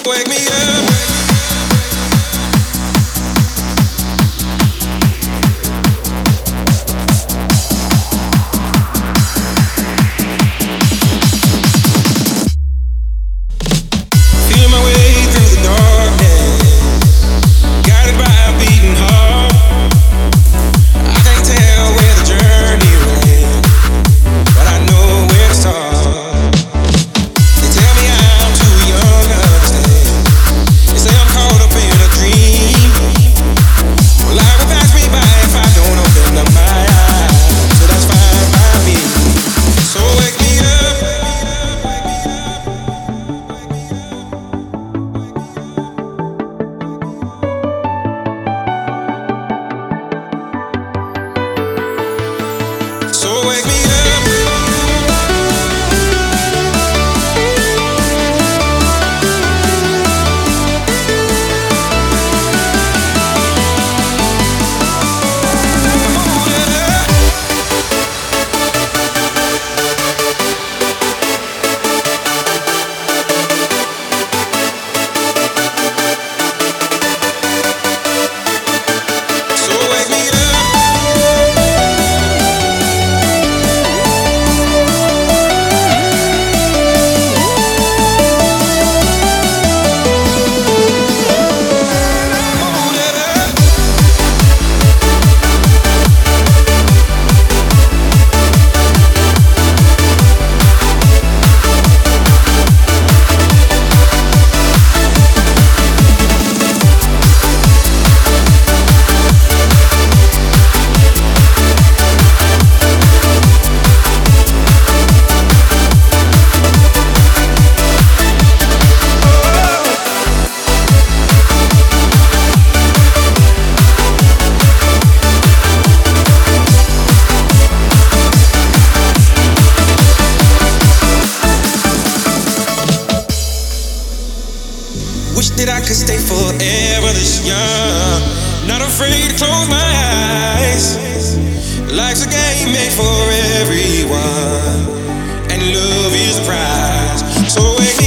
wake me up. Feeling my way through the darkness, guided by a beating heart. I can't tell where the journey will end, but I know where to start. They tell me I'm too young to understand. They say I'm caught up in a dream. Well, life will pass me by if I don't open up my eyes, so that's fine by me. So wake me up. So wake me up. So wake me up. Wish that I could stay forever this young, not afraid to close my eyes. Life's a game made for everyone, and love is the prize. So wake me